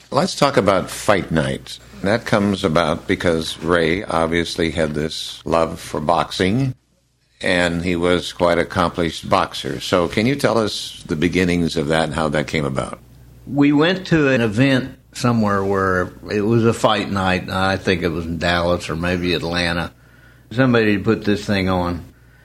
Let's talk about fight night. That comes about because Ray obviously had this love for boxing, and he was quite an accomplished boxer. So can you tell us the beginnings of that and how that came about? We went to an event somewhere where it was a fight night. I think it was in Dallas or maybe Atlanta. Somebody put this thing on.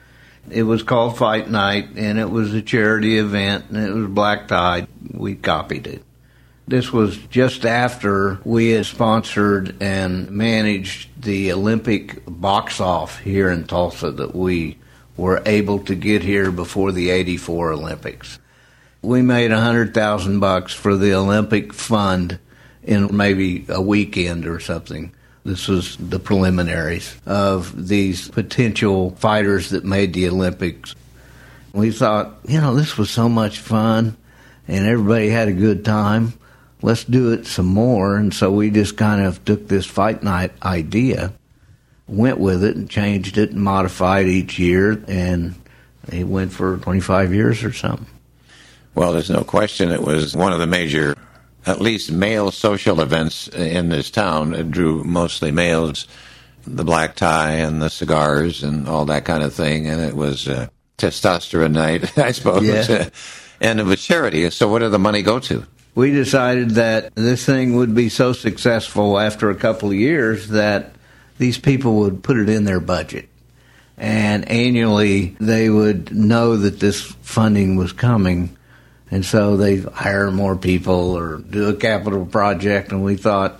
It was called Fight Night, and it was a charity event, and it was black tie. We copied it. This was just after we had sponsored and managed the Olympic box-off here in Tulsa that we were able to get here before the '84 Olympics. We made $100,000 for the Olympic fund in maybe a weekend or something. This was the preliminaries of these potential fighters that made the Olympics. We thought, this was so much fun, and everybody had a good time. Let's do it some more. And so we just kind of took this fight night idea, went with it, and changed it and modified each year, and it went for 25 years or something. Well, there's no question it was one of the major, at least male social events in this town. It drew mostly males, the black tie and the cigars and all that kind of thing. And it was testosterone night, I suppose. Yeah. And it was charity. So what did the money go to? We decided that this thing would be so successful after a couple of years that these people would put it in their budget. And annually they would know that this funding was coming. And so they hire more people or do a capital project. And we thought,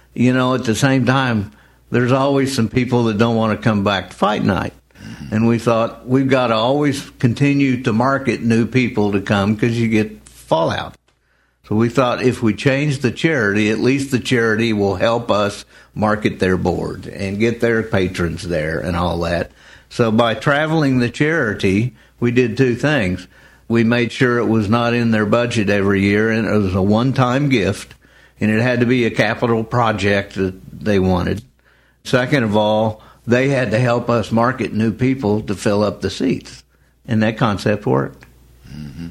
at the same time, there's always some people that don't want to come back to fight night. And we thought, we've got to always continue to market new people to come because you get fallout. So we thought if we change the charity, at least the charity will help us market their board and get their patrons there and all that. So by traveling the charity, we did two things. We made sure it was not in their budget every year, and it was a one-time gift, and it had to be a capital project that they wanted. Second of all, they had to help us market new people to fill up the seats, and that concept worked. Mm-hmm.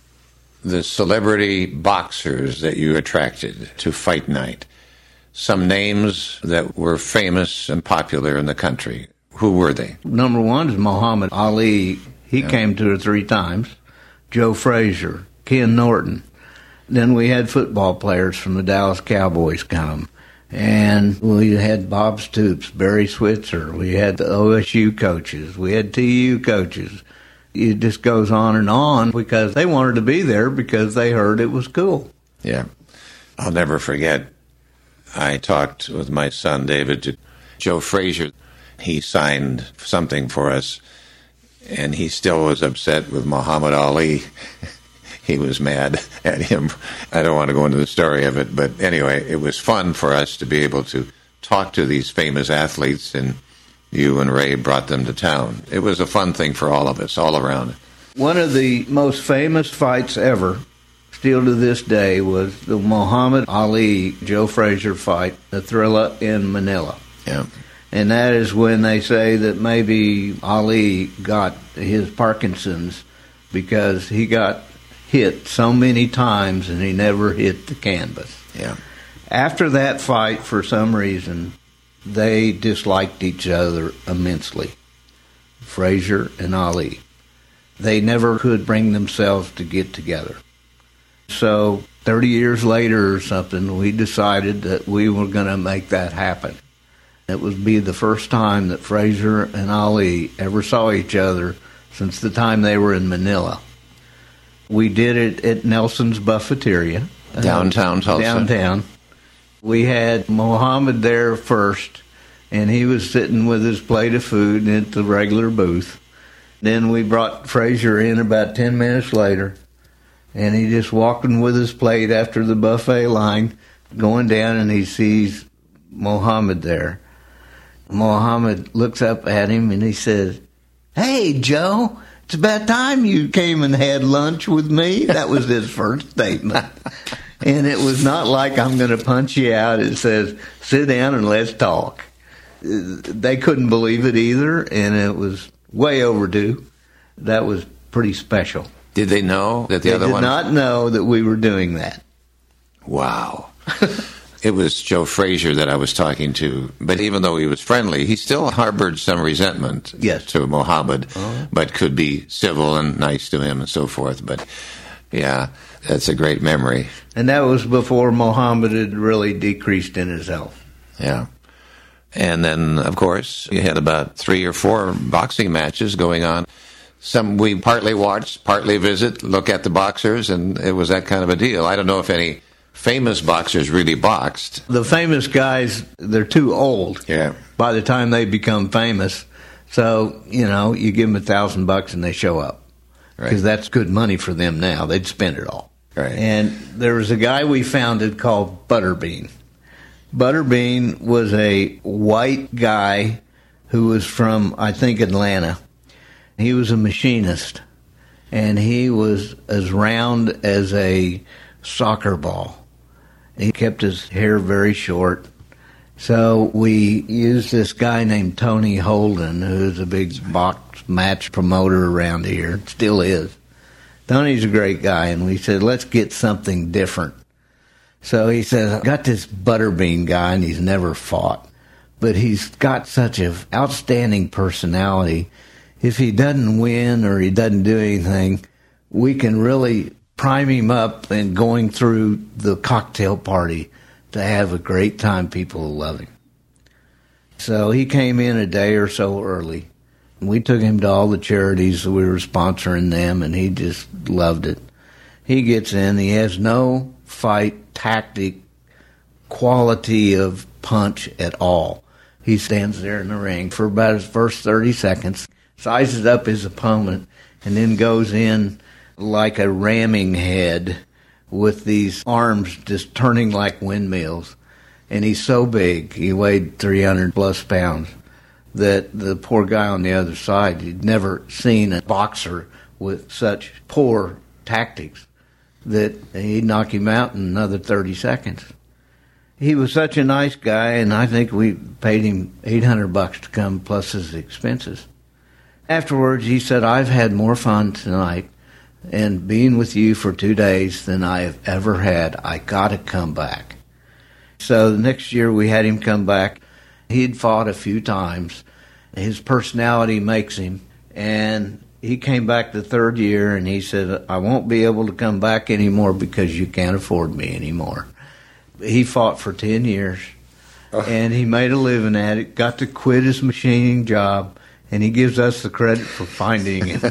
The celebrity boxers that you attracted to Fight Night, some names that were famous and popular in the country. Who were they? Number one is Muhammad Ali. He came 2 or 3 times. Joe Frazier, Ken Norton. Then we had football players from the Dallas Cowboys come. And we had Bob Stoops, Barry Switzer. We had the OSU coaches. We had TU coaches. It just goes on because they wanted to be there because they heard it was cool. Yeah. I'll never forget, I talked with my son David to Joe Frazier. He signed something for us, and he still was upset with Muhammad Ali. He was mad at him. I don't want to go into the story of it, but anyway, it was fun for us to be able to talk to these famous athletes, and you and Ray brought them to town. It was a fun thing for all of us, all around. One of the most famous fights ever, still to this day, was the Muhammad Ali-Joe Frazier fight, the Thrilla in Manila. Yeah. And that is when they say that maybe Ali got his Parkinson's because he got hit so many times and he never hit the canvas. Yeah. After that fight, for some reason, they disliked each other immensely, Frazier and Ali. They never could bring themselves to get together. So 30 years later or something, we decided that we were going to make that happen. It would be the first time that Frazier and Ali ever saw each other since the time they were in Manila. We did it at Nelson's Buffeteria. Downtown Tulsa. Downtown. We had Muhammad there first, and he was sitting with his plate of food at the regular booth. Then we brought Frazier in about 10 minutes later, and he just walking with his plate after the buffet line, going down, and he sees Muhammad there. Muhammad looks up at him and he says, "Hey, Joe, it's about time you came and had lunch with me." That was his first statement. And it was not like I'm going to punch you out. It says, "Sit down and let's talk." They couldn't believe it either, and it was way overdue. That was pretty special. Did they know that the other one? They did not know that we were doing that. Wow. it was Joe Frazier that I was talking to. But even though he was friendly, he still harbored some resentment to Muhammad, but could be civil and nice to him and so forth. But, yeah, that's a great memory. And that was before Muhammad had really decreased in his health. Yeah. And then, of course, you had about 3 or 4 boxing matches going on. Some we partly watched, partly visit, look at the boxers, and it was that kind of a deal. I don't know if any famous boxers really boxed. The famous guys, they're too old by the time they become famous. So, you give them $1,000 and they show up. Because that's good money for them now. They'd spend it all. Right. And there was a guy we founded called Butterbean. Butterbean was a white guy who was from, I think, Atlanta. He was a machinist, and he was as round as a soccer ball. He kept his hair very short. So we used this guy named Tony Holden, who's a big box match promoter around here, still is. Tony's a great guy, and we said, let's get something different. So he says, I got this Butterbean guy, and he's never fought, but he's got such an outstanding personality. If he doesn't win or he doesn't do anything, we can really prime him up and going through the cocktail party to have a great time. People will love him. So he came in a day or so early. We took him to all the charities. We were sponsoring them, and he just loved it. He gets in. He has no fight tactic, quality of punch at all. He stands there in the ring for about his first 30 seconds, sizes up his opponent, and then goes in like a ramming head with these arms just turning like windmills. And he's so big, he weighed 300-plus pounds, that the poor guy on the other side, he'd never seen a boxer with such poor tactics that he'd knock him out in another 30 seconds. He was such a nice guy, and I think we paid him $800 to come plus his expenses. Afterwards, he said, I've had more fun tonight and being with you for 2 days than I have ever had. I got to come back. So the next year we had him come back. He'd fought a few times. His personality makes him. And he came back the third year, and he said, I won't be able to come back anymore because you can't afford me anymore. He fought for 10 years, and he made a living at it, got to quit his machining job, and he gives us the credit for finding him.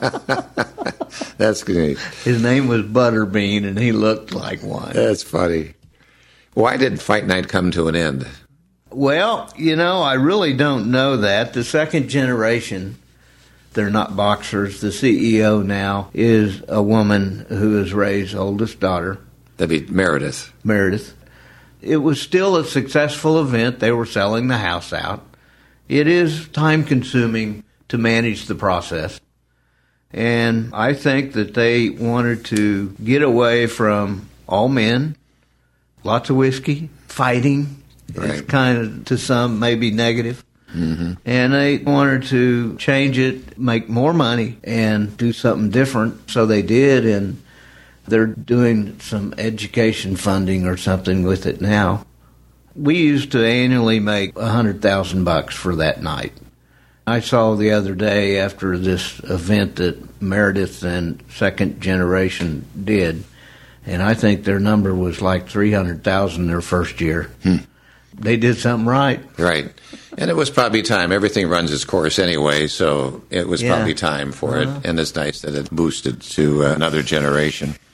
That's great. His name was Butterbean, and he looked like one. That's funny. Why did Fight Night come to an end? Well, I really don't know that. The second generation, they're not boxers. The CEO now is a woman who has Ray's oldest daughter. That'd be Meredith. Meredith. It was still a successful event. They were selling the house out. It is time-consuming to manage the process. And I think that they wanted to get away from all men, lots of whiskey, fighting. Right. It's kind of, to some, maybe negative. Mm-hmm. And they wanted to change it, make more money, and do something different. So they did, and they're doing some education funding or something with it now. We used to annually make $100,000 for that night. I saw the other day after this event that Meredith and Second Generation did, and I think their number was like $300,000 their first year. They did something right. Right. And it was probably time. Everything runs its course anyway, so it was probably time for it. And it's nice that it boosted to another generation.